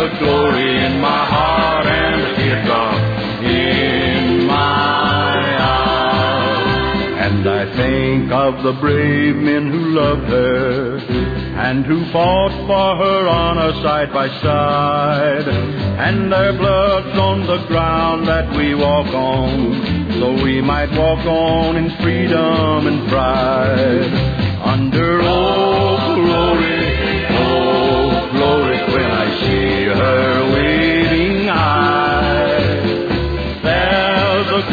a glory in my heart and a teardrop in my eye. And I think of the brave men who loved her and who fought for her honor side by side, and their blood's on the ground that we walk on, so we might walk on in freedom and pride. Under oh glory, when I see her waving high, there's a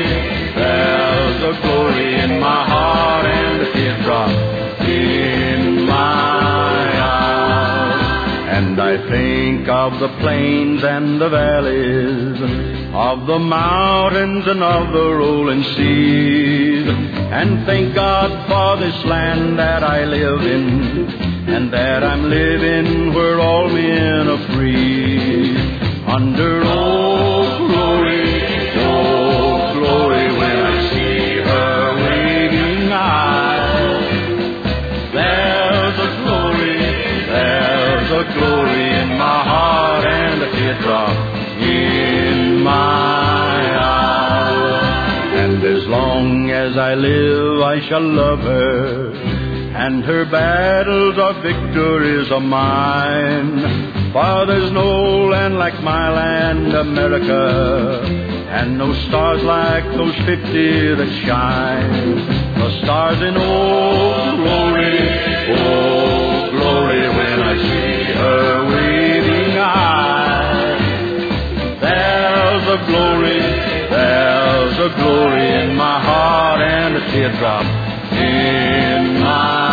glory in my heart and a teardrop in my eye. And I think of the plains and the valleys, of the mountains and of the rolling seas, and thank God for this land that I live in, and that I'm living where all men are free. Under oh glory, when I see her waving high, there's a glory in my heart and a teardrop in my eye. And as long as I live, I shall love her, and her battles are victories of mine. For there's no land like my land, America, and no stars like those 50 that shine. The stars in oh glory, when I see her waving high, there's a glory in my heart and a teardrop in my